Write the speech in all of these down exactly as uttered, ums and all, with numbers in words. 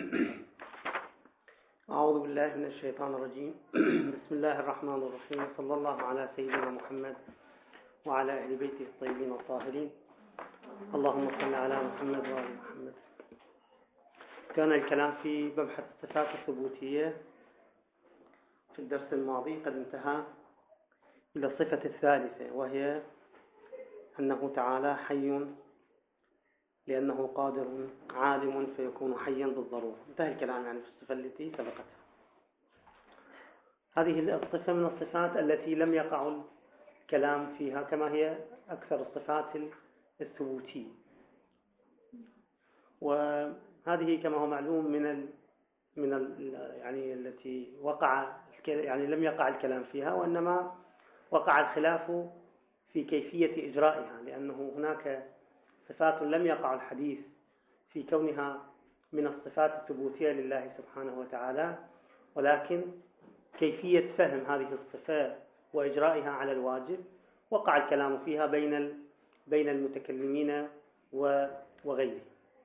أعوذ بالله من الشيطان الرجيم. بسم الله الرحمن الرحيم. صلى الله على سيدنا محمد وعلى أهل بيته الطيبين الطاهرين. اللهم صل على محمد وعلى محمد. كان الكلام في مبحث الصفات الثبوتية في الدرس الماضي قد انتهى إلى الصفة الثالثة، وهي أنه تعالى حي لأنه قادر عالم فيكون حيا بالضرورة. انتهى الكلام يعني في الصفة التي سبقتها. هذه الصفة من الصفات التي لم يقع الكلام فيها كما هي أكثر الصفات الثبوتية، وهذه كما هو معلوم من ال من ال يعني التي وقع يعني لم يقع الكلام فيها، وإنما وقع الخلاف في كيفية إجرائها، لأنه هناك صفات لم يقع الحديث في كونها من الصفات الثبوتية لله سبحانه وتعالى، ولكن كيفية فهم هذه الصفات وإجرائها على الواجب وقع الكلام فيها بين بين المتكلمين وغيره.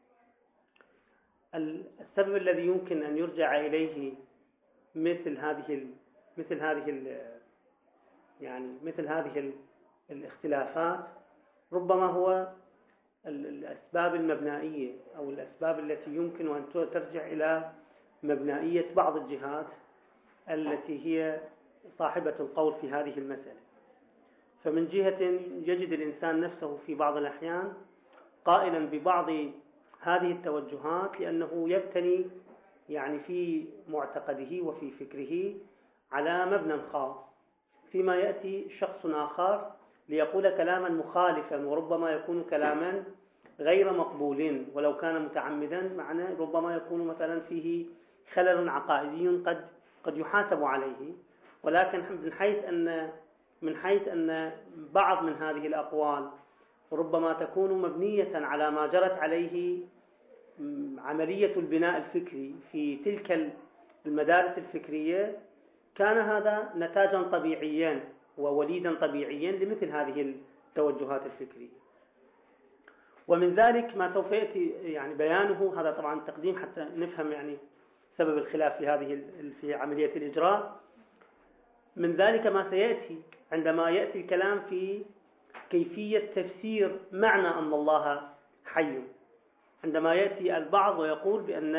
السبب الذي يمكن أن يرجع إليه مثل هذه مثل هذه يعني مثل هذه الاختلافات ربما هو الأسباب المبنائية أو الأسباب التي يمكن أن ترجع إلى مبنائية بعض الجهات التي هي صاحبة القول في هذه المسألة. فمن جهة يجد الإنسان نفسه في بعض الأحيان قائلا ببعض هذه التوجهات لأنه يبتني يعني في معتقده وفي فكره على مبنى خاص، فيما يأتي شخص آخر ليقول كلاما مخالفا وربما يكون كلاما غير مقبول ولو كان متعمدا، معنى ربما يكون مثلا فيه خلل عقائدي قد قد يحاسب عليه، ولكن من حيث أن من حيث أن بعض من هذه الأقوال ربما تكون مبنية على ما جرت عليه عملية البناء الفكري في تلك المدارس الفكرية، كان هذا نتاجا طبيعيا ووليدا طبيعيا لمثل هذه التوجهات الفكرية. ومن ذلك ما سوف يأتي يعني بيانه، هذا طبعا تقديم حتى نفهم يعني سبب الخلاف في هذه في عملية الإجراء. من ذلك ما سيأتي عندما يأتي الكلام في كيفية تفسير معنى أن الله حي، عندما يأتي البعض ويقول بأن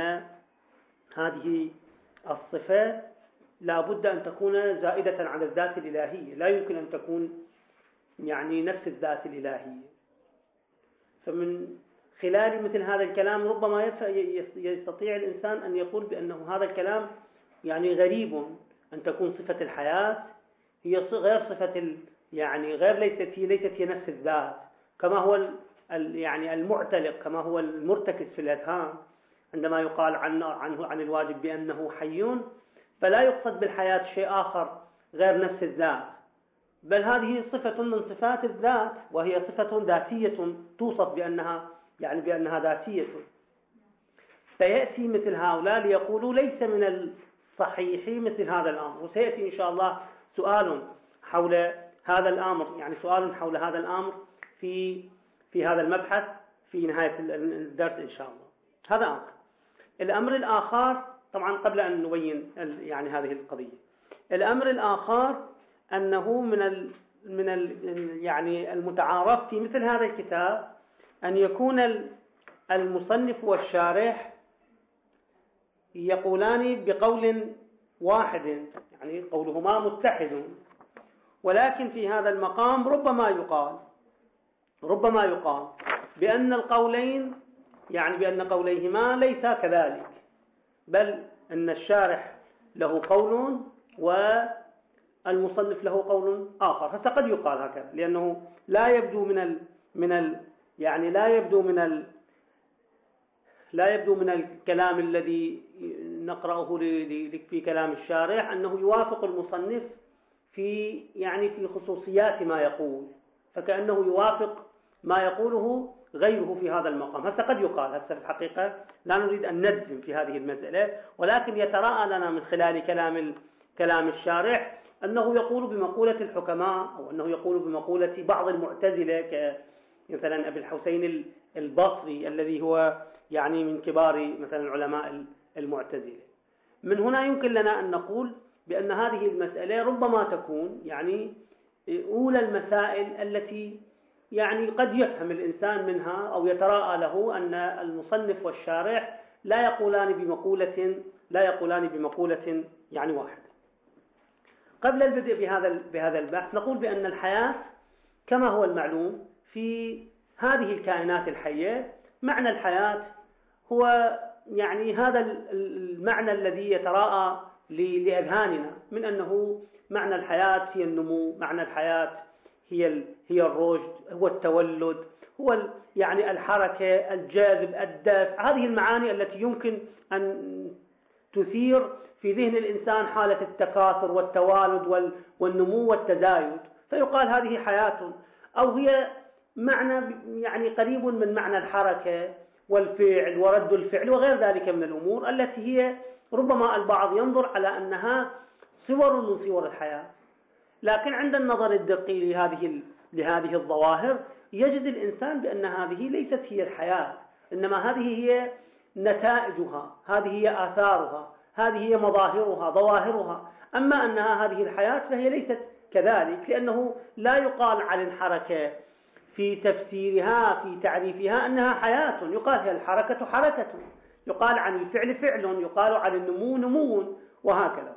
هذه الصفة لا بد أن تكون زائدة على الذات الإلهية، لا يمكن أن تكون يعني نفس الذات الإلهية. فمن خلال مثل هذا الكلام ربما يستطيع الإنسان أن يقول بأنه هذا الكلام يعني غريب، أن تكون صفة الحياة هي غير صفة يعني غير ليست هي ليست هي نفس الذات، كما هو يعني المعتلق كما هو المرتكز في الأذهان عندما يقال عنه عنه عن الواجب بأنه حي، فلا يقصد بالحياة شيء آخر غير نفس الذات، بل هذه صفة من صفات الذات، وهي صفة ذاتية توصف بأنها يعني بأنها ذاتية. سيأتي مثل هؤلاء ليقولوا ليس من الصحيح مثل هذا الأمر، وسيأتي إن شاء الله سؤال حول هذا الأمر، يعني سؤال حول هذا الأمر في في هذا المبحث في نهاية الدرس إن شاء الله. هذا أمر. الأمر الآخر طبعا قبل أن نبين يعني هذه القضية، الأمر الآخر أنه من ال من ال يعني المتعارف في مثل هذا الكتاب أن يكون المصنف والشارح يقولان بقول واحد، يعني قولهما متحد، ولكن في هذا المقام ربما يقال ربما يقال بأن القولين يعني بأن قوليهما ليس كذلك، بل أن الشارح له قول والمصنف له قول آخر. فقد يقال هكذا، لأنه لا يبدو من ال من ال يعني لا يبدو من ال لا يبدو من الكلام الذي نقرأه في كلام الشارح أنه يوافق المصنف في يعني في خصوصيات ما يقول، فكأنه يوافق ما يقوله غيره في هذا المقام. هذا قد يقال، هذا في الحقيقة لا نريد أن نجزم في هذه المسألة، ولكن يتراءى لنا من خلال كلام كلام الشارح أنه يقول بمقولة الحكماء، أو أنه يقول بمقولة بعض المعتزلة كمثلا أبي الحسين البصري الذي هو يعني من كبار مثلا علماء المعتزلة. من هنا يمكن لنا أن نقول بأن هذه المسألة ربما تكون يعني أولى المسائل التي يعني قد يفهم الإنسان منها أو يتراءى له أن المصنف والشارح لا يقولان بمقولة لا يقولان بمقولة يعني واحدة. قبل البدء بهذا بهذا البحث نقول بأن الحياة كما هو المعلوم في هذه الكائنات الحية، معنى الحياة هو يعني هذا المعنى الذي يتراءى لأذهاننا من أنه معنى الحياة هي النمو، معنى الحياة هي هي الرشد، هو التولد، هو يعني الحركة، الجاذب، الدفع، هذه المعاني التي يمكن أن تثير في ذهن الإنسان حالة التكاثر والتوالد والنمو والتزايد، فيقال هذه حياة، أو هي معنى يعني قريب من معنى الحركة والفعل ورد الفعل وغير ذلك من الأمور التي هي ربما البعض ينظر على أنها صور من صور الحياة. لكن عند النظر الدقيق لهذه لهذه الظواهر يجد الإنسان بأن هذه ليست هي الحياة، إنما هذه هي نتائجها، هذه هي آثارها، هذه هي مظاهرها ظواهرها. أما أنها هذه الحياة فهي ليست كذلك، لأنه لا يقال عن الحركة في تفسيرها في تعريفها أنها حياة، يقال هي الحركة حركة، يقال عن الفعل فعل، يقال عن النمو نمو، وهكذا.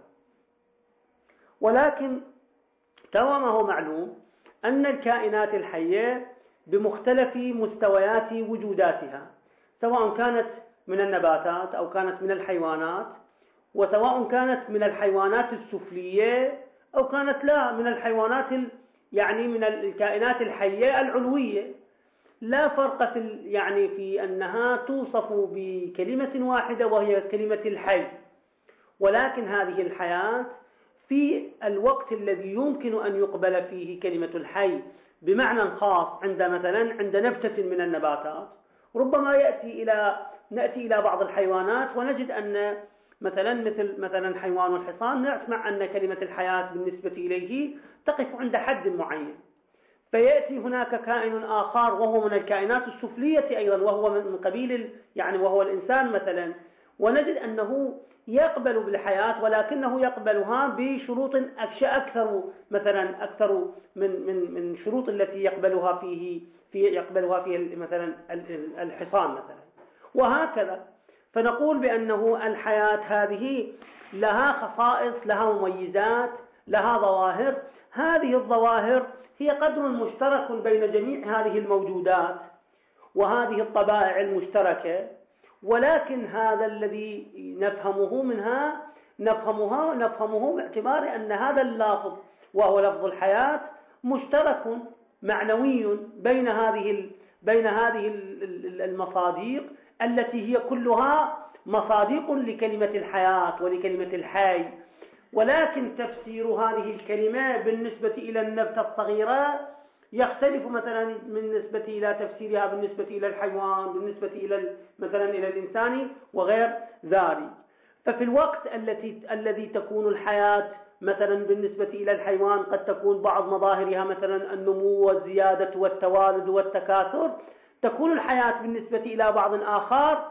ولكن كما هو معلوم أن الكائنات الحية بمختلف مستويات وجوداتها، سواء كانت من النباتات أو كانت من الحيوانات، وسواء كانت من الحيوانات السفلية أو كانت لا من الحيوانات يعني من الكائنات الحية العلوية، لا فرق في يعني في أنها توصف بكلمة واحدة وهي كلمة الحي. ولكن هذه الحياة في الوقت الذي يمكن أن يقبل فيه كلمة الحي بمعنى خاص عند مثلا عند نبتة من النباتات، ربما يأتي إلى نأتي إلى بعض الحيوانات ونجد أن مثلا مثل مثلا حيوان الحصان نسمع أن كلمة الحياة بالنسبة إليه تقف عند حد معين، فيأتي هناك كائن آخر وهو من الكائنات السفلية أيضا وهو من قبيل يعني وهو الإنسان مثلا، ونجد أنه يقبل بالحياة ولكنه يقبلها بشروط أكثر مثلا أكثر من من من شروط التي يقبلها فيه في يقبلها فيه مثلا الحصان مثلا، وهكذا. فنقول بأنه الحياة هذه لها خصائص، لها مميزات، لها ظواهر. هذه الظواهر هي قدر مشترك بين جميع هذه الموجودات وهذه الطبائع المشتركة، ولكن هذا الذي نفهمه منها نفهمها نفهمه باعتبار أن هذا اللفظ وهو لفظ الحياة مشترك معنوي بين هذه بين هذه المصادق التي هي كلها مصادق لكلمة الحياة ولكلمة الحي. ولكن تفسير هذه الكلمة بالنسبة إلى النبتة الصغيرة يختلف مثلا بالنسبة إلى تفسيرها بالنسبة إلى الحيوان، بالنسبة إلى مثلا إلى الإنسان وغير ذلك. ففي الوقت التي الذي تكون الحياة مثلا بالنسبة إلى الحيوان قد تكون بعض مظاهرها مثلا النمو والزيادة والتوالد والتكاثر، تكون الحياة بالنسبة إلى بعض آخر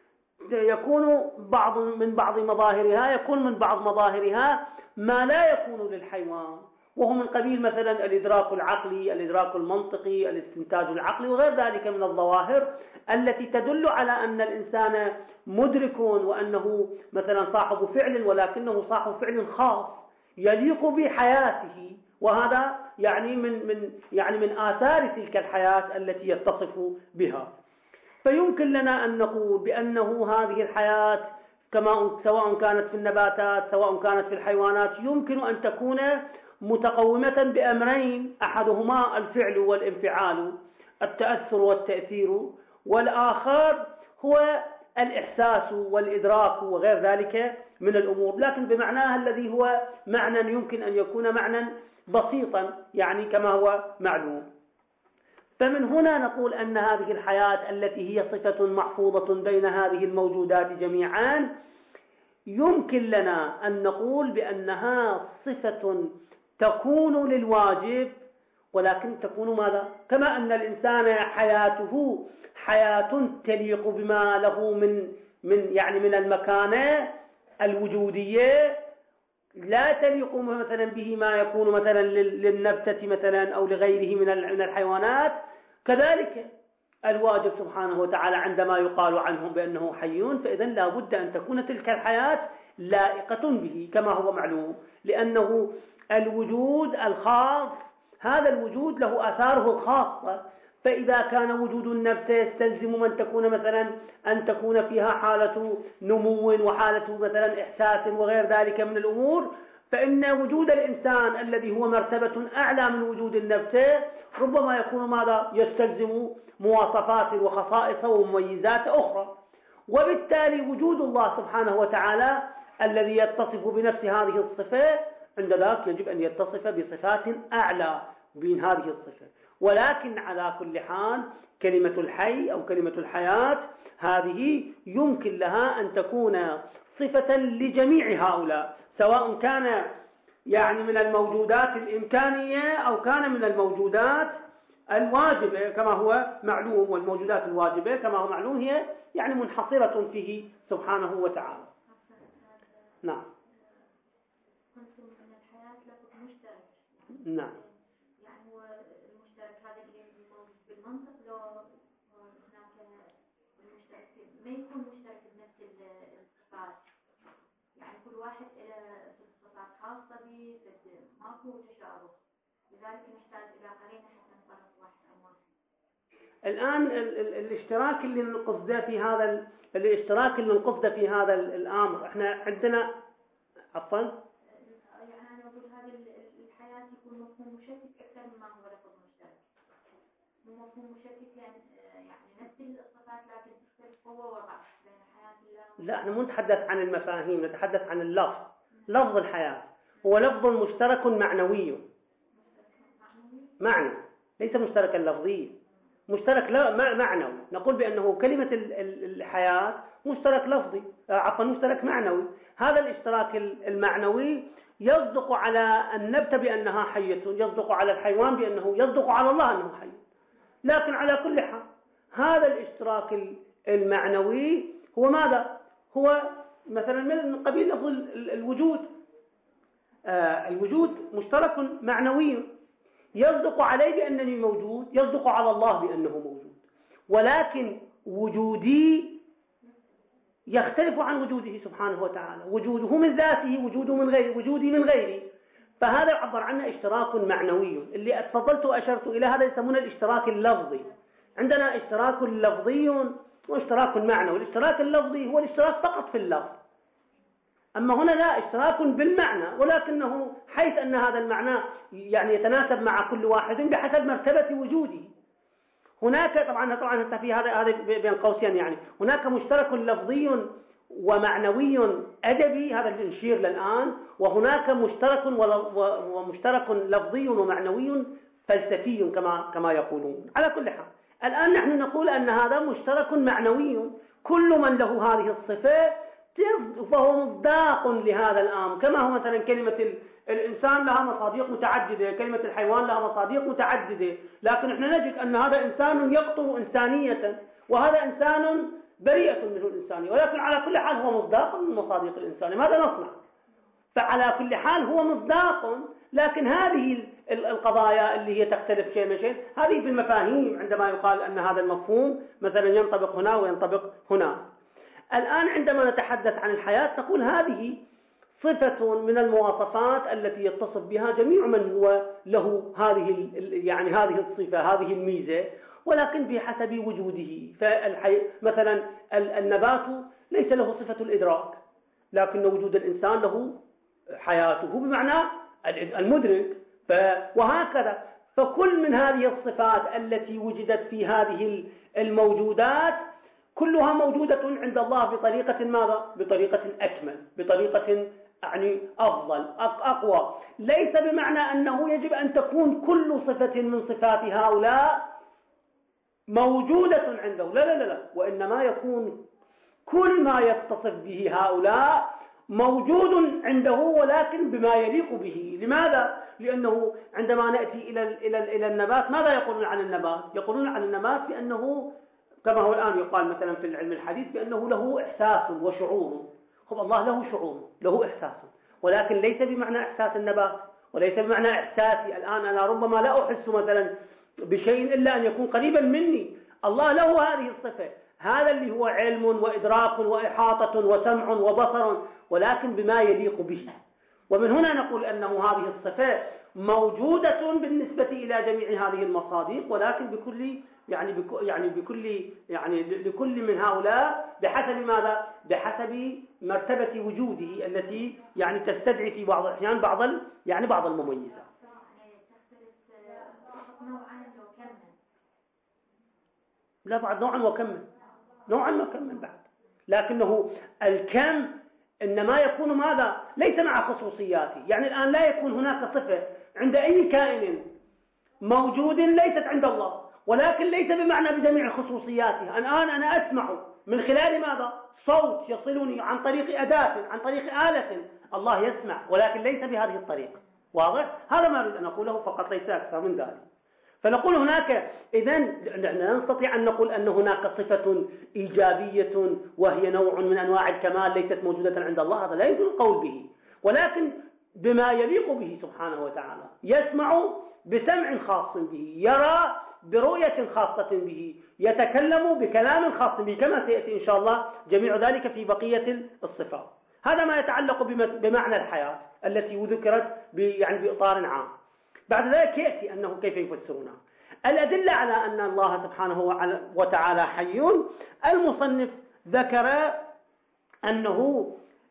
يكون بعض من بعض مظاهرها يكون من بعض مظاهرها ما لا يكون للحيوان، وهو من قبيل مثلا الإدراك العقلي، الإدراك المنطقي، الاستنتاج العقلي وغير ذلك من الظواهر التي تدل على أن الإنسان مدرك وأنه مثلا صاحب فعل ولكنه صاحب فعل خاص يليق بحياته، وهذا يعني من من يعني من آثار تلك الحياة التي يتصف بها. فيمكن لنا أن نقول بأنه هذه الحياة كما سواء كانت في النباتات سواء كانت في الحيوانات يمكن أن تكون متقومة بأمرين، أحدهما الفعل والانفعال، التأثر والتأثير، والآخر هو الإحساس والإدراك وغير ذلك من الأمور، لكن بمعناها الذي هو معنى يمكن أن يكون معنى بسيطا يعني كما هو معلوم. فمن هنا نقول أن هذه الحياة التي هي صفة محفوظة بين هذه الموجودات جميعا يمكن لنا أن نقول بأنها صفة تكون للواجب، ولكن تكون ماذا؟ كما أن الإنسان حياته حياة تليق بما له من من يعني من المكانة الوجودية لا تليق مثلا به ما يكون مثلا للنبتة مثلا أو لغيره من الحيوانات. كذلك الواجب سبحانه وتعالى عندما يقال عنهم بأنه حيون، فإذن لا بد أن تكون تلك الحياة لائقة به كما هو معلوم، لأنه الوجود الخاص هذا الوجود له آثاره الخاصة. فإذا كان وجود النبتة يستلزم من تكون مثلا أن تكون فيها حالة نمو وحالة مثلا إحساس وغير ذلك من الأمور، فإن وجود الإنسان الذي هو مرتبة أعلى من وجود النبتة ربما يكون ماذا يستلزم مواصفات وخصائص ومميزات أخرى. وبالتالي وجود الله سبحانه وتعالى الذي يتصف بنفس هذه الصفة عند ذلك يجب أن يتصف بصفات أعلى من هذه الصفة. ولكن على كل حال كلمة الحي أو كلمة الحياة هذه يمكن لها أن تكون صفة لجميع هؤلاء، سواء كان يعني من الموجودات الإمكانية أو كان من الموجودات الواجبة كما هو معلوم. والموجودات الواجبة كما هو معلوم هي يعني منحصرة فيه سبحانه وتعالى. نعم. قلتم أن الحياة لفظ مشترك. نعم. يعني هو المشترك هذا اللي موجود بالمنطق لو هناك المشترك ما يكون مشترك بنفس الصفات، يعني كل واحد له صفات خاصة به ماكو تشابه، لذلك نحتاج إلى قرينة حتى نفرق واحد عن واحد. الآن ال ال الاشتراك اللي نقصده في هذا ال الاشتراك اللي نقصده في هذا الأمر احنا عندنا عفوا يعني أنا أقول هذه الحياة يكون مفهوم مشتت أكثر مما هو لفظ مشترك. مو مفهوم مشتت يعني يعني نفس الصفات لكن تختلف قوة وضعف بين حياة الله. لا، احنا مو نتحدث عن المفاهيم، نتحدث عن اللفظ. لفظ الحياة هو لفظ مشترك معنوي. معنى ليس مشتركا لفظيا، مشترك لا معنوي. نقول بأنه كلمة الحياة مشترك لفظي، عفوا مشترك معنوي. هذا الاشتراك المعنوي يصدق على النبتة بأنها حية، يصدق على الحيوان بأنه يصدق على الله أنه حي. لكن على كل حال هذا الاشتراك المعنوي هو ماذا؟ هو مثلا من قبيل لفظ الوجود. آه الوجود مشترك معنوي يصدق عليه بأنني موجود، يصدق على الله بأنه موجود، ولكن وجودي يختلف عن وجوده سبحانه وتعالى. وجوده من ذاته، وجوده من غير وجودي من غيري. فهذا يعبر عنه اشتراك معنوي. اللي اتفضلت وأشرت إلى هذا يسمونه الاشتراك اللفظي. عندنا اشتراك لفظي واشتراك معنوي. الاشتراك اللفظي هو الاشتراك فقط في اللفظ، أما هنا لا، اشتراك بالمعنى، ولكنه حيث أن هذا المعنى يعني يتناسب مع كل واحد بحسب مرتبة وجوده. هناك طبعا طبعا في هذا هذا بين قوسين، يعني هناك مشترك لفظي ومعنوي أدبي، هذا اللي نشير للآن، وهناك مشترك ومشترك لفظي ومعنوي فلسفي كما كما يقولون. على كل حال الآن نحن نقول أن هذا مشترك معنوي، كل من له هذه الصفة فهو مصداق لهذا الأمر. كما هو مثلا كلمة الإنسان لها مصادق متعددة، كلمة الحيوان لها مصادق متعددة، لكن احنا نجد أن هذا إنسان يقطر إنسانية وهذا إنسان بريئة منه الإنسانية، ولكن على كل حال هو مصداق من مصادق الإنسان. ماذا نصنع؟ فعلى كل حال هو مصداق، لكن هذه القضايا اللي هي تختلف شيء من شيء هذه في المفاهيم، عندما يقال أن هذا المفهوم مثلا ينطبق هنا وينطبق هنا. الآن عندما نتحدث عن الحياة نقول هذه صفة من المواصفات التي يتصف بها جميع من هو له هذه يعني هذه الصفة، هذه الميزة، ولكن بحسب وجوده. فالحي مثلا النبات ليس له صفة الإدراك، لكن وجود الإنسان له حياته بمعنى المدرك، وهكذا. فكل من هذه الصفات التي وجدت في هذه الموجودات كلها موجودة عند الله بطريقة ماذا؟ بطريقة أكمل، بطريقة يعني أفضل أقوى. ليس بمعنى أنه يجب أن تكون كل صفة من صفات هؤلاء موجودة عنده، لا لا لا، وإنما يكون كل ما يتصف به هؤلاء موجود عنده، ولكن بما يليق به. لماذا؟ لأنه عندما نأتي إلى إلى إلى النبات ماذا يقولون عن النبات؟ يقولون عن النبات بأنه كما هو الآن يقال مثلا في العلم الحديث بأنه له إحساس وشعور. خب الله له شعور، له إحساس، ولكن ليس بمعنى إحساس النبات، وليس بمعنى إحساسي الآن أنا ربما لا أحس مثلا بشيء إلا أن يكون قريبا مني. الله له هذه الصفة، هذا اللي هو علم وإدراك وإحاطة وسمع وبصر، ولكن بما يليق به. ومن هنا نقول أنه هذه الصفة موجودة بالنسبة إلى جميع هذه المصادق، ولكن بكل يعني بك يعني بكل يعني لكل من هؤلاء بحسب ماذا؟ بحسب مرتبة وجوده التي يعني تستدعي في بعض الأحيان بعض يعني بعض المميزات. لا بعد نوعا وكما نوعا وكما بعد، لكنه الكم إنما يكون ماذا؟ ليس مع خصوصياته. يعني الآن لا يكون هناك صفة عند أي كائن موجود ليست عند الله، ولكن ليس بمعنى بجميع خصوصياته. الآن أنا أسمع من خلال ماذا؟ صوت يصلني عن طريق أداة، عن طريق آلة. الله يسمع ولكن ليس بهذه الطريقة. واضح؟ هذا ما أريد أن أقوله فقط، ليس أكثر من ذلك. فنقول هناك إذن لا نستطيع أن نقول أن هناك صفة إيجابية وهي نوع من أنواع الكمال ليست موجودة عند الله، هذا لا يمكن القول به، ولكن بما يليق به سبحانه وتعالى. يسمع بسمع خاص به، يرى برؤية خاصة به، يتكلم بكلام خاص به، كما سيأتي إن شاء الله جميع ذلك في بقية الصفات. هذا ما يتعلق بمعنى الحياة التي ذكرت يعني بإطار عام. بعد ذلك يأتي أنه كيف يفسرونها. الأدلة على أن الله سبحانه وتعالى حي، المصنف ذكر أنه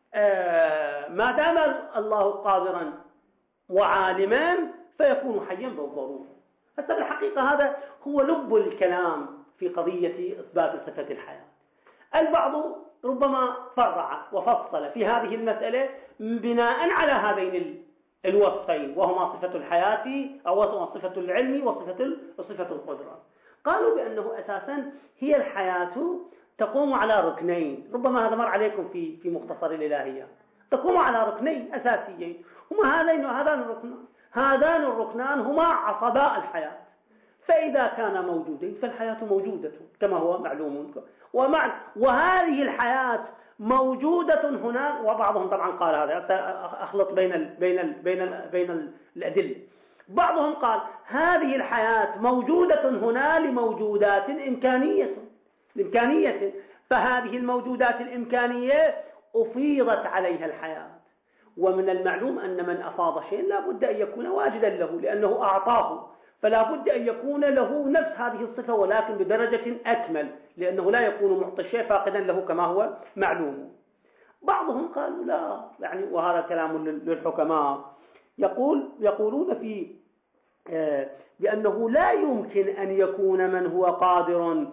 ما دام الله قادرا وعالما فيكون حيا بالضرورة. حتى بالحقيقة هذا هو لب الكلام في قضية إثبات صفة الحياة. البعض ربما فرع وفصل في هذه المسألة بناء على هذين الوصفين، وهما صفة الحياة أو صفة العلم وصفة صفة القدرة. قالوا بأنه أساسا هي الحياة تقوم على ركنين، ربما هذا مر عليكم في في مختصر الإلهيات. تقوم على ركنين أساسيين، هما هذين وهذان الركنان. هذان الركنان هما عصباء الحياة، فإذا كان موجودين فالحياة موجودة كما هو معلوم. ومع وهذه الحياة موجودة هنا، وبعضهم طبعا قال هذا أخلط بين ال بين ال بين ال بين الأدلة. بعضهم قال هذه الحياة موجودة هنا لموجودات إمكانية إمكانية فهذه الموجودات الإمكانية أفيضت عليها الحياة. ومن المعلوم أن من أفاض شيء لا بد أن يكون واجدا له، لأنه أعطاه، فلا بد أن يكون له نفس هذه الصفة ولكن بدرجة أكمل، لأنه لا يكون معطي الشيء فاقدا له كما هو معلوم. بعضهم قالوا لا، يعني وهذا كلام للحكماء، يقول يقولون في آه بأنه لا يمكن أن يكون من هو قادر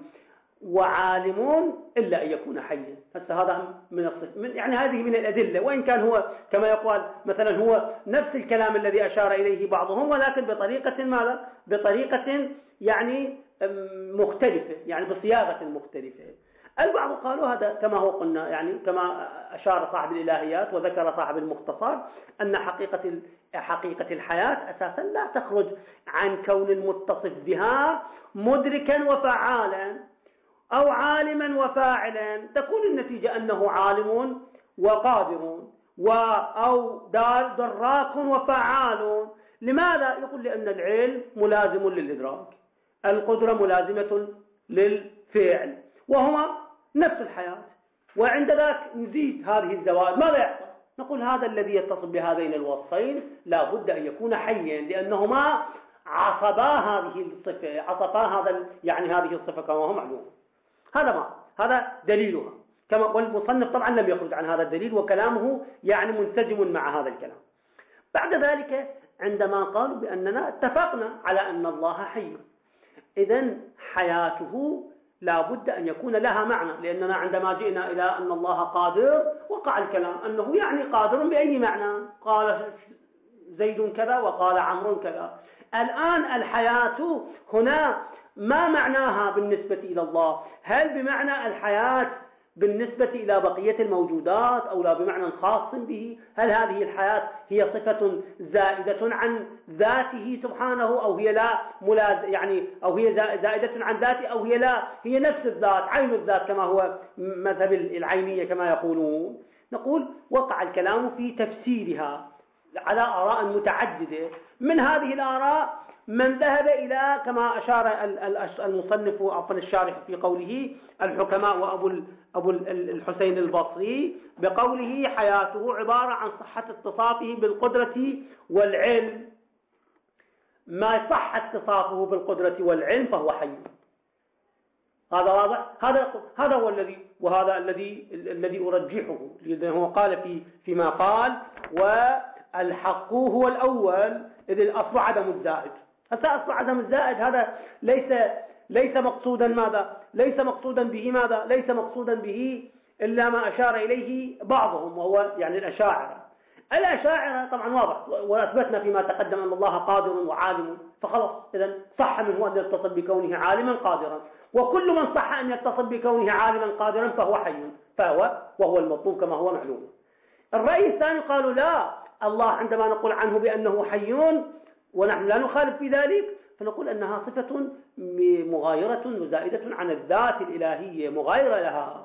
وعالم إلا أن يكون حيا. هذا من الصف من يعني هذه من الأدلة، وإن كان هو كما يقال مثلا هو نفس الكلام الذي أشار إليه بعضهم، ولكن بطريقة ماذا؟ بطريقة يعني مختلفة، يعني بصياغة مختلفة. البعض قالوا هذا كما هو قلنا، يعني كما أشار صاحب الإلهيات وذكر صاحب المختصر أن حقيقة حقيقة الحياة أساسا لا تخرج عن كون المتصف بها مدركا وفعالا أو عالما وفاعلا. تكون النتيجة أنه عالم وقادر و أو دار دراك وفعال. لماذا؟ يقول لأن العلم ملازم للإدراك، القدرة ملازمة للفعل، وهما نفس الحياة. وعند ذاك نزيد هذه الزوائد، ماذا يحصل؟ نقول هذا الذي يتصل بهذين الوصفين لا بد أن يكون حيا، لأنهما عصبا هذه الصفة، عصبا هذا يعني هذه الصفة كما هو معلوم. هذا ما هذا دليلها كما، والمصنف طبعا لم يخرج عن هذا الدليل، وكلامه يعني منسجم مع هذا الكلام. بعد ذلك عندما قالوا بأننا اتفقنا على أن الله حي، إذن حياته لا بد أن يكون لها معنى، لأننا عندما جئنا إلى أن الله قادر وقع الكلام أنه يعني قادر بأي معنى؟ قال زيد كذا وقال عمرو كذا. الآن الحياة هنا ما معناها بالنسبة إلى الله؟ هل بمعنى الحياة بالنسبة إلى بقية الموجودات أو لا بمعنى خاص به؟ هل هذه الحياة هي صفة زائدة عن ذاته سبحانه أو هي لا ملاز يعني أو هي زائدة عن ذاته أو هي لا هي نفس الذات عين الذات كما هو مذهب العينية كما يقولون؟ نقول وقع الكلام في تفسيرها على آراء متعددة. من هذه الآراء من ذهب إلى كما أشار المصنف عفوا الشارح في قوله الحكماء وأبو أبو الحسين البصري بقوله حياته عبارة عن صحة اتصافه بالقدرة والعلم، ما صح اتصافه بالقدرة والعلم فهو حي. هذا واضح، هذا هذا هو الذي وهذا الذي الذي أرجحه، لأنه قال في فيما قال والحق هو الأول إذ الأصل عدم الزائد. هذا أصل عدم الزائد هذا ليس ليس مقصودا ماذا؟ ليس مقصودا به ماذا؟ ليس مقصودا به إلا ما أشار إليه بعضهم وهو يعني الأشاعرة. الأشاعرة طبعا واضح وأثبتنا فيما تقدم أن الله قادر وعالم، فخلص إذن صح منه أن يتصل بكونه عالما قادرا، وكل من صح أن يتصل بكونه عالما قادرا فهو حي فهو وهو المطلوب كما هو معلوم. الرأي الثاني قالوا لا، الله عندما نقول عنه بأنه حي ونحن لا نخالف في ذلك فنقول أنها صفة مغايرة وزائدة عن الذات الإلهية مغايرة لها.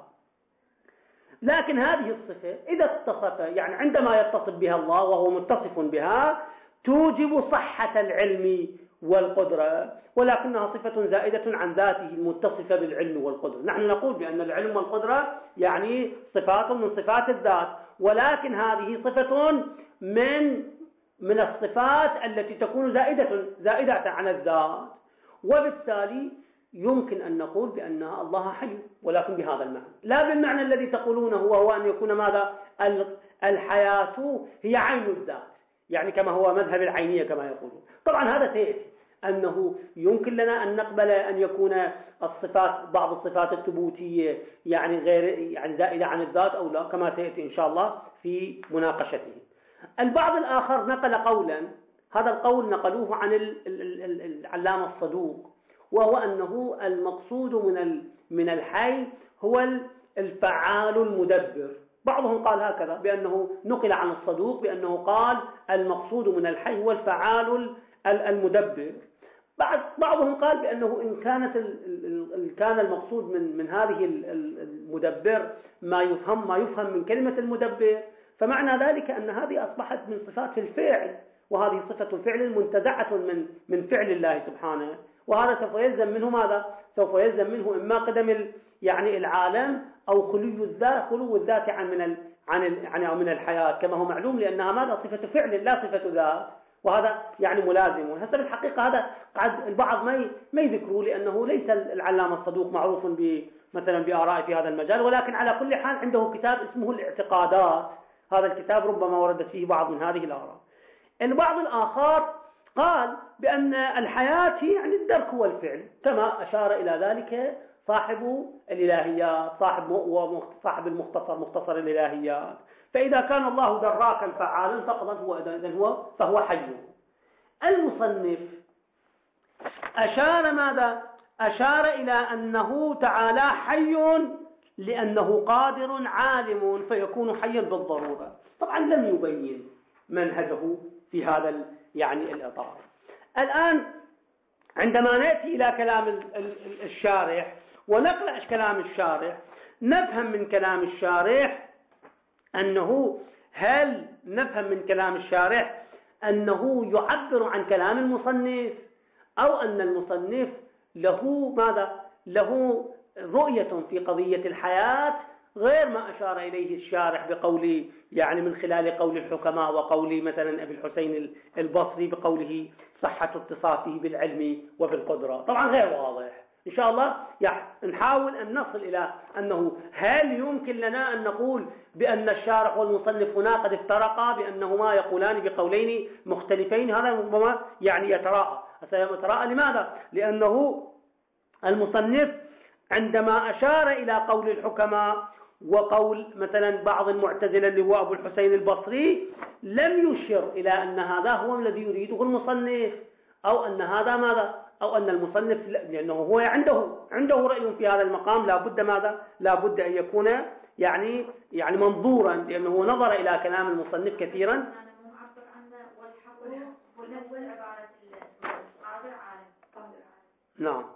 لكن هذه الصفة إذا اتصف يعني عندما يتصف بها الله وهو متصف بها توجب صحة العلم والقدرة، ولكنها صفة زائدة عن ذاته المتصفة بالعلم والقدرة. نحن نقول بأن العلم والقدرة يعني صفات من صفات الذات، ولكن هذه صفة من من الصفات التي تكون زائدة زائدة عن الذات، وبالتالي يمكن أن نقول بأنها الله حي، ولكن بهذا المعنى لا بالمعنى الذي تقولونه وهو أن يكون ماذا؟ الحياة هي عين الذات، يعني كما هو مذهب العينية كما يقولون. طبعا هذا سيأتي أنه يمكن لنا أن نقبل أن يكون الصفات بعض الصفات الثبوتية يعني غير يعني زائدة عن الذات أو لا، كما سيأتي إن شاء الله في مناقشته. البعض الآخر نقل قولا، هذا القول نقلوه عن العلامة الصدوق، وهو أنه المقصود من من الحي هو الفعال المدبر. بعضهم قال هكذا بأنه نقل عن الصدوق بأنه قال المقصود من الحي هو الفعال المدبر. بعض بعضهم قال بأنه إن كانت كان المقصود من من هذه المدبر ما يفهم ما يفهم من كلمة المدبر، فمعنى ذلك أن هذه أصبحت من صفات الفعل، وهذه صفة الفعل منتزعة من من فعل الله سبحانه، وهذا سوف يلزم منه ماذا؟ سوف يلزم منه إما قدم يعني العالم أو خلو الذات خلو الذات عن من ال عن ال عن من الحياة كما هو معلوم، لأنها ماذا؟ صفة فعل لا صفة ذات، وهذا يعني ملازم. وهذا بالحقيقة هذا قد البعض ما ما يذكروه لأنه ليس العلامة الصدوق معروف ب مثلا بآراء في هذا المجال، ولكن على كل حال عنده كتاب اسمه الاعتقادات، هذا الكتاب ربما وردت فيه بعض من هذه الآراء. البعض الآخر قال بأن الحياة يعني الدرك والفعل، كما أشار إلى ذلك صاحب الإلهيات صاحب وصاحب المختصر مختصر الإلهيات. فإذا كان الله دراكا فعالا فقط هو إذن هو فهو حي. المصنف أشار ماذا؟ أشار إلى أنه تعالى حي لأنه قادر عالم فيكون حيا بالضرورة. طبعا لم يبين منهجه في هذا يعني الإطار. الآن عندما نأتي إلى كلام الشارح ونقرأ كلام الشارح نفهم من كلام الشارح أنه هل نفهم من كلام الشارح أنه يعبر عن كلام المصنف، أو أن المصنف له ماذا؟ له رؤية في قضية الحياة غير ما أشار إليه الشارح بقول يعني من خلال قول الحكماء وقول مثلا أبي الحسين البصري بقوله صحة اتصافه بالعلم وبالقدرة. طبعا غير واضح. إن شاء الله يعني نحاول أن نصل إلى أنه هل يمكن لنا أن نقول بأن الشارح والمصنف هنا قد افترقا بأنهما يقولان بقولين مختلفين؟ هذا ربما يعني يتراءى يتراءى لماذا؟ لأنه المصنف عندما أشار إلى قول الحكماء وقول مثلا بعض المعتزلة اللي هو أبو الحسين البصري لم يشر إلى أن هذا هو الذي يريده المصنف، أو أن هذا ماذا؟ أو أن المصنف لأنه هو عنده عنده رأي في هذا المقام لا بد ماذا لا بد أن يكون يعني يعني منظورا، لأنه نظر إلى كلام المصنف كثيرا. نعم.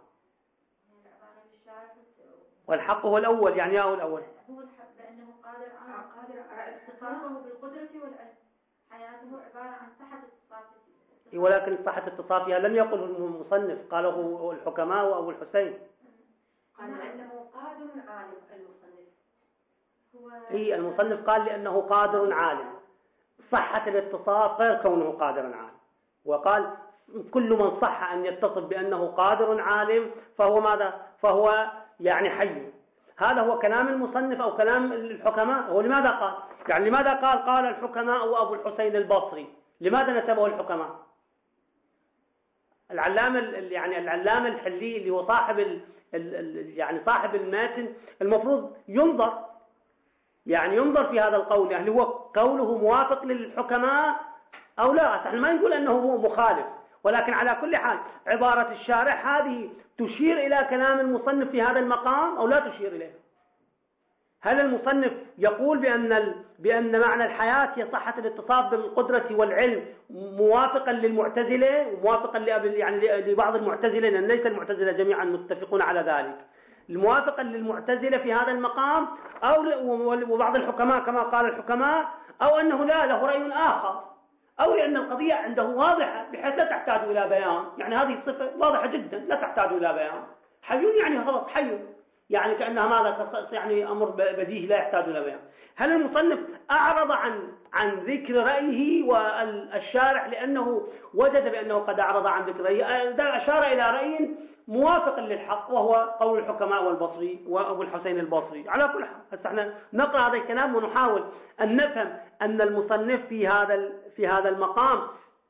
والحق هو الأول، يعني هو الأول هو الحق بأنه قادر على قادر على اتصافه بالقدرة والعلم، حياته عبارة عن صحة اتصافه. ولكن صحة اتصافها لم يقله المصنف، قاله الحكماء وأبو الحسين. قال أنه قادر عالم. المصنف هو إيه المصنف قال لأنه قادر عالم، صحة الاتصاف غير كونه قادرا عالم. وقال كل من صح أن يتصف بأنه قادر عالم فهو ماذا؟ فهو يعني حي. هذا هو كلام المصنف أو كلام الحكماء. ولماذا قال؟ يعني لماذا قال قال الحكماء وأبو الحسين البصري؟ لماذا نسبه الحكماء؟ العلامة يعني العلامة الحلي اللي هو صاحب ال ال يعني صاحب الماتن المفروض ينظر، يعني ينظر في هذا القول، يعني هو قوله موافق للحكماء أو لا. احنا ما نقول أنه هو مخالف، ولكن على كل حال عبارة الشارح هذه تشير إلى كلام المصنف في هذا المقام أو لا تشير إليه؟ هل المصنف يقول بأن ال... بأن معنى الحياة هي صحة الاتصاف بالقدرة والعلم موافقا للمعتزلة وموافقا لأب... يعني لبعض المعتزلة، لأن ليس المعتزلة جميعا متفقون على ذلك، موافقا للمعتزلة في هذا المقام أو وبعض الحكماء كما قال الحكماء، أو أنه لا له رأي آخر، أو لأن القضية عنده واضحة بحيث لا تحتاج إلى بيان. يعني هذه الصفة واضحة جدا لا تحتاج إلى بيان. حي يعني خلاص حي، يعني كأنها ماذا يعني أمر بديهي لا يحتاج إلى بيان. هل المصنف أعرض عن عن ذكر رأيه والشارح لأنه وجد بأنه قد أعرض عن ذكر رأيه؟ أشار إلى رأي موافق للحق وهو قول الحكماء والبصري وأبو الحسين البصري. على كل حال هسه احنا نقرأ هذا الكلام ونحاول أن نفهم أن المصنف في هذا في هذا المقام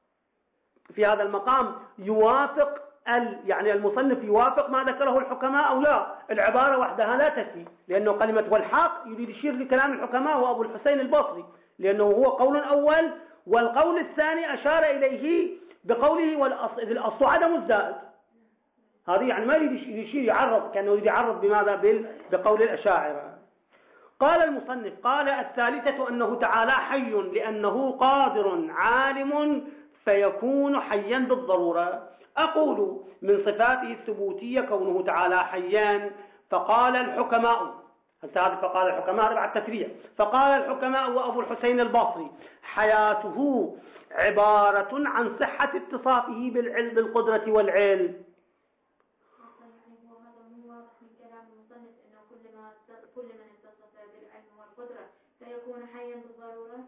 في هذا المقام يوافق ال يعني المصنف يوافق ما ذكره الحكماء أو لا. العبارة وحدها لا تكفي، لأنه كلمة والحق يريد يشير لكلام الحكماء وأبو الحسين البصري، لأنه هو قول أول، والقول الثاني أشار إليه بقوله والأصل عدم الزائد. هذه يعني ما يريد يشير يعرض، كأنه يريد يعرض بماذا؟ بقول الأشاعرة. قال المصنف قال الثالثة أنه تعالى حي لأنه قادر عالم فيكون حيا بالضرورة. أقول من صفاته الثبوتية كونه تعالى حيان. فقال الحكماء فقال الحكماء ربع التفريع فقال الحكماء وأبو الحسين البصري حياته عبارة عن صحة اتصافه بالعلم بالقدرة والعلم. فيكون حيا بالضرورة.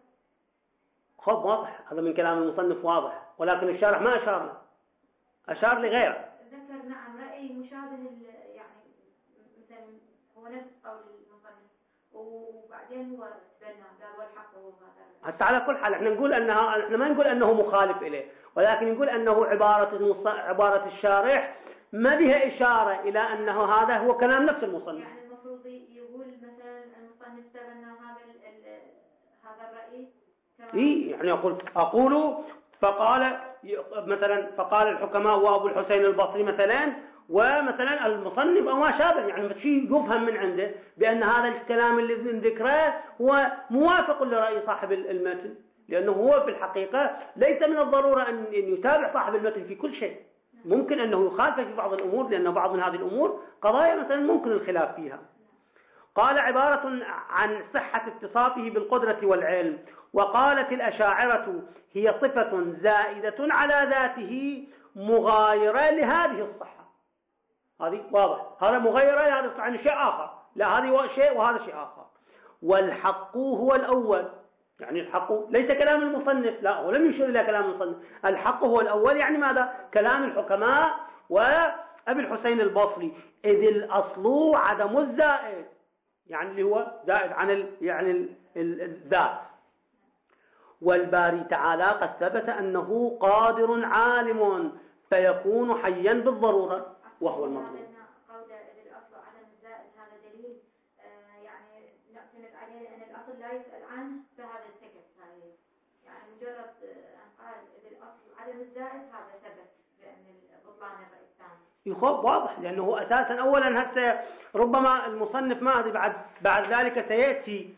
خب واضح، هذا من كلام المصنف واضح، ولكن الشارح ما أشار له، أشار لغيره. ذكر نعم رأي مشابه، يعني مثلا هو نفس قول المصنف وبعدين هو تبنى قال والحق هو هذا. حتى على كل حال احنا نقول انها احنا ما نقول انه مخالف اليه، ولكن نقول انه عبارة المص... عبارة الشارح ما بها إشارة إلى أنه هذا هو كلام نفس المصنف. يعني المفروض يقول مثلا المصنف تبنى هذا ال... هذا الرأي. إيه يعني أقول أقول فقال مثلا فقال الحكماء وأبو الحسين البصري مثلا، ومثلا المصنف أو ما شابه، يعني شيء يفهم من عنده بأن هذا الكلام اللي ذكره هو موافق لرأي صاحب المتن، لأنه هو في الحقيقة ليس من الضرورة أن يتابع صاحب المتن في كل شيء، ممكن أنه يخالف في بعض الأمور، لأن بعض من هذه الأمور قضايا مثلا ممكن الخلاف فيها. قال عبارة عن صحة اتصافه بالقدرة والعلم. وقالت الأشاعرة هي صفة زائدة على ذاته مغايرة لهذه الصحة. هذه واضح، هذا مغايرة هذا عن شيء آخر، لا هذه شيء وهذا شيء آخر. والحق هو الأول، يعني الحق ليس كلام المصنف، لا ولم يشير إلى كلام المصنف، الحق هو الأول يعني ماذا؟ كلام الحكماء وأبي الحسين البصري، إذ الأصل عدم الزائد، يعني اللي هو زائد عن ال يعني ال ال الذات. والباري تعالى قد ثبت أنه قادر عالم فيكون حيا بالضرورة وهو المطلوب. قول إذ الأصل عدم الزائد هذا دليل آه يعني نعتمد عليه، لأن الأصل لا يسأل عنه فهذا سكت، يعني مجرد أن قال إذ الأصل عدم الزائد هذا ثبت بأن بطلان الرأي. يخوف واضح، لأنه أساسا أولا هسه ربما المصنف ما أدري بعد بعد ذلك سيأتي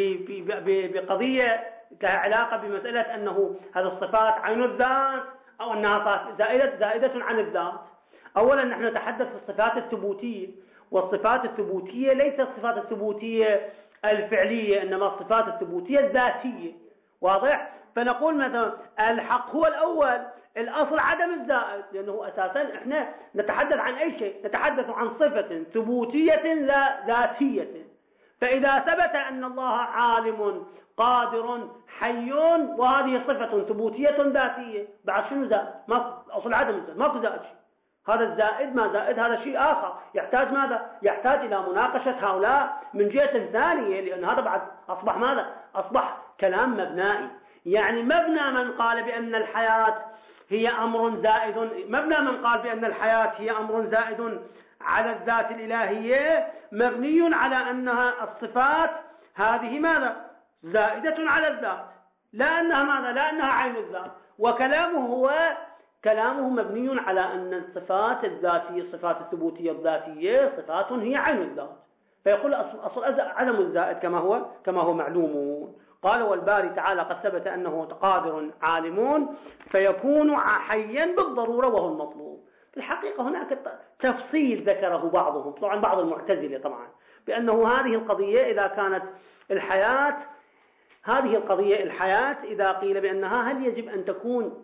بقضية لها علاقة بمسألة أنه هذه الصفات عين الذات أو أنها زائدة زائدة عن الذات. أولا نحن نتحدث في الصفات الثبوتية، والصفات الثبوتية ليست الصفات الثبوتية الفعلية، إنما الصفات الثبوتية الذاتية. واضح؟ فنقول مثلا الحق هو الأول، الأصل عدم الزائد، لأنه أساسا إحنا نتحدث عن أي شيء، نتحدث عن صفة ثبوتية لا ذاتية. فإذا ثبت أن الله عالم قادر حي وهذه صفة ثبوتية ذاتية، بعد شنو زائد؟ ما أصل عدم الزائد، ماكو زائد شيء. هذا الزائد ما زائد هذا شيء آخر، يحتاج ماذا؟ يحتاج إلى مناقشة هؤلاء من جهة ثانية، لأن هذا بعد أصبح ماذا؟ أصبح كلام مبنائي. يعني مبنى من قال بأن الحياة هي أمر زائد، مبنى من قال بأن الحياة هي أمر زائد على الذات الإلهية مبني على أنها الصفات هذه ماذا؟ زائدة على الذات، لا أنها ماذا؟ لا أنها عين الذات. وكلامه هو كلامه مبني على أن الصفات الذاتية، الصفات الثبوتية الذاتية صفات هي عين الذات. فيقول أصل, أصل عدم الزائد كما هو كما هو معلوم. قال والباري تعالى قد ثبت أنه قادر عالم فيكون حيا بالضرورة وهو المطلوب. في الحقيقة هناك تفصيل ذكره بعضهم، طبعا بعض المعتزلة طبعا، بأنه هذه القضية إذا كانت الحياة هذه القضية الحياة إذا قيل بأنها هل يجب أن تكون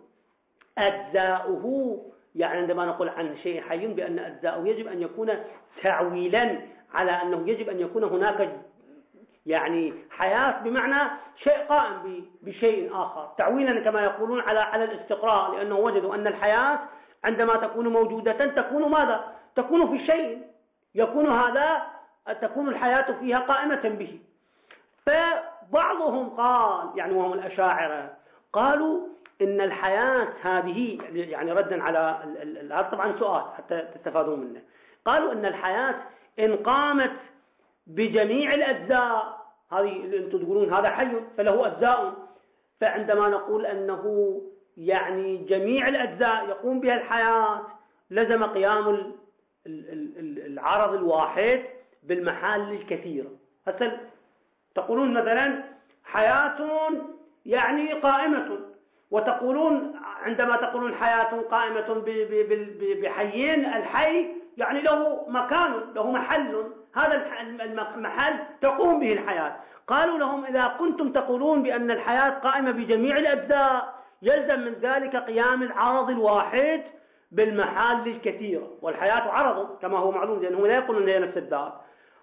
أجزاؤه، يعني عندما نقول عن شيء حي بأن أجزاؤه يجب أن يكون تعويلا على أنه يجب أن يكون هناك يعني حياة بمعنى شيء قائم بشيء آخر، تعويلا كما يقولون على على الاستقراء، لأنه وجدوا أن الحياة عندما تكون موجودة تكون ماذا؟ تكون في شيء، يكون هذا تكون الحياة فيها قائمة به. فبعضهم قال يعني وهم الأشاعرة قالوا إن الحياة هذه يعني ردا على هذا طبعا سؤال حتى تستفادوا منه، قالوا إن الحياة إن قامت بجميع الأجزاء، هذه اللي أنتم تقولون هذا حي فله أجزاء، فعندما نقول أنه يعني جميع الأجزاء يقوم بها الحياة لزم قيام العرض الواحد بالمحال الكثيرة. هسه تقولون مثلا حياة يعني قائمة، وتقولون عندما تقولون حياة قائمة بحيين، الحي يعني له مكان له محل، هذا المحل تقوم به الحياة. قالوا لهم إذا كنتم تقولون بأن الحياة قائمة بجميع الأجزاء يلزم من ذلك قيام العرض الواحد بالمحال الكثيرة، والحياة عرض كما هو معلوم لأنه لا يقولون هي نفس الذات.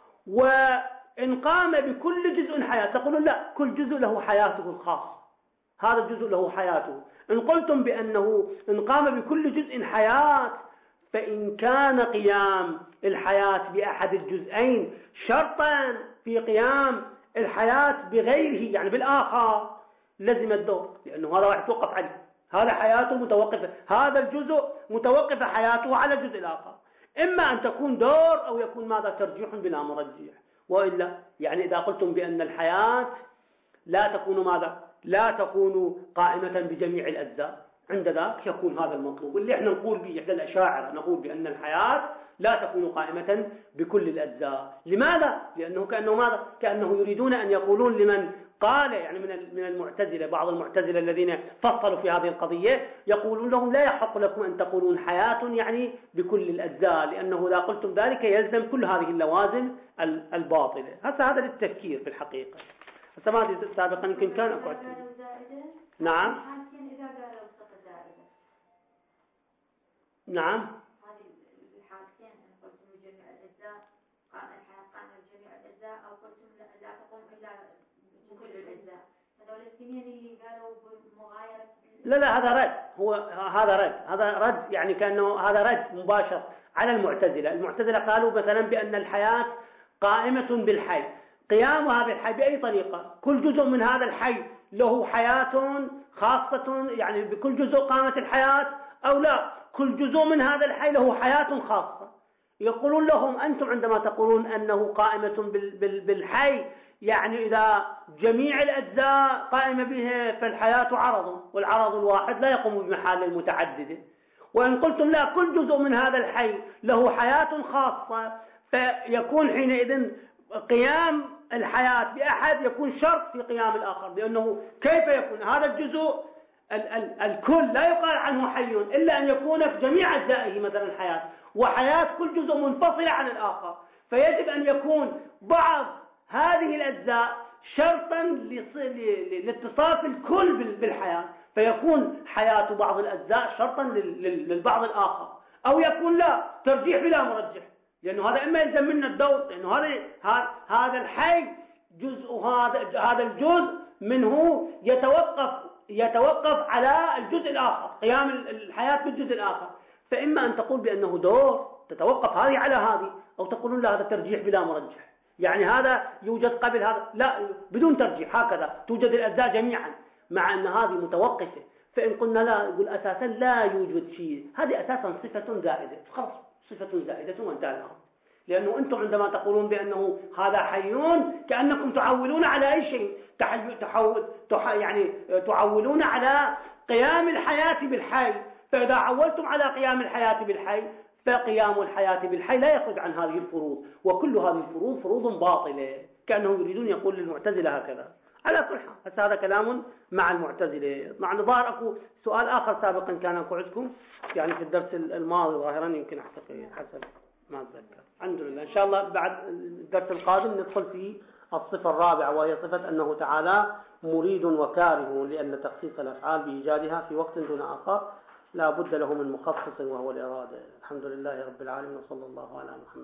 وإن قام بكل جزء حياة تقولون لا، كل جزء له حياته الخاصة، هذا الجزء له حياته. إن قلتم بأنه إن قام بكل جزء حياة، فإن كان قيام الحياة بأحد الجزئين شرطا في قيام الحياة بغيره يعني بالآخر لزم الدور، لأنه هذا واحد توقف عليه، هذا حياته متوقفة، هذا الجزء متوقفة حياته على الجزء الآخر، إما أن تكون دور أو يكون ماذا ترجيح بلا مرجح. وإلا يعني إذا قلتم بأن الحياة لا تكون ماذا لا تكون قائمة بجميع الأجزاء، عند ذاك يكون هذا المطلوب اللي احنا نقول به إحدى الأشاعرة، نقول بأن الحياة لا تكون قائمة بكل الأجزاء. لماذا؟ لأنه كأنه ماذا كأنه يريدون أن يقولون لمن قال يعني من من المعتزلة، بعض المعتزلة الذين فصلوا في هذه القضية يقولون لهم لا يحق لكم أن تقولون حياة يعني بكل الأجزاء، لأنه إذا قلتم ذلك يلزم كل هذه اللوازم الباطلة. هذا هذا للتفكير في الحقيقة. هسه ما أدري سابقا يمكن كان أقعد نعم نعم هذه الحالتين ان قلتم بجميع الاجزاء قام الحياه قام بجميع الاجزاء او قلتم لا تقوم الا بكل الاجزاء، هذول الاثنين قالوا بمغايره. لا لا هذا رد، هو هذا رد هذا رد يعني كأنه هذا رد مباشر على المعتزلة. المعتزلة قالوا مثلا بأن الحياة قائمة بالحي، قيامها بالحي بأي طريقة؟ كل جزء من هذا الحي له حياة خاصة يعني بكل جزء قامت الحياة، أو لا كل جزء من هذا الحي له حياة خاصة. يقولون لهم أنتم عندما تقولون أنه قائمة بالحي يعني إذا جميع الأجزاء قائمة به فالحياة عرض، والعرض الواحد لا يقوم بمحال المتعددة. وإن قلتم لا، كل جزء من هذا الحي له حياة خاصة، فيكون حينئذ قيام الحياة بأحد يكون شرط في قيام الآخر، لأنه كيف يكون هذا الجزء ال ال الكل لا يقال عنه حي إلا أن يكون في جميع أجزائه مثلا حياة، وحياة كل جزء منفصلة عن الآخر، فيجب أن يكون بعض هذه الأجزاء شرطا لاتصاف الكل بالحياة، فيكون حياة بعض الأجزاء شرطا للبعض الآخر، أو يكون لا، ترجيح بلا مرجح، لأنه هذا إما يلزم منا الدور، لأنه هذا هذا الحي جزء، هذا هذا الجزء منه يتوقف يتوقف على الجزء الآخر، قيام الحياة بالجزء الآخر، فإما أن تقول بأنه دور تتوقف هذه على هذه، أو تقولون لا، هذا ترجيح بلا مرجح، يعني هذا يوجد قبل هذا، لا، بدون ترجيح، هكذا توجد الأجزاء جميعا، مع أن هذه متوقفة. فإن قلنا لا، يقول أساسا لا يوجد شيء، هذه أساسا صفة زائدة، خلاص صفة زائدة وانتهى الأمر، لأنه أنتم عندما تقولون بأنه هذا حيون كأنكم تعولون على أي شيء، تحو... تحو... تح... يعني تعولون على قيام الحياة بالحي، فإذا عولتم على قيام الحياة بالحي فقيام الحياة بالحي لا يخرج عن هذه الفروض، وكل هذه الفروض فروض باطلة، كأنهم يريدون يقول للمعتزلة هكذا. على كل حال هذا كلام مع المعتزلة. مع نظار أكو سؤال آخر سابقا كان أكو عندكم يعني في الدرس الماضي ظاهرا، يمكن أعتقد حسب ما أتذكر. الحمد لله، إن شاء الله بعد الدرس القادم ندخل في الصفة الرابعة، وهي صفة أنه تعالى مريد وكاره، لأن تخصيص الأفعال بإيجادها في وقت دون آخر لا بد له من مخصص وهو الإرادة. الحمد لله رب العالمين، وصلى الله على محمد.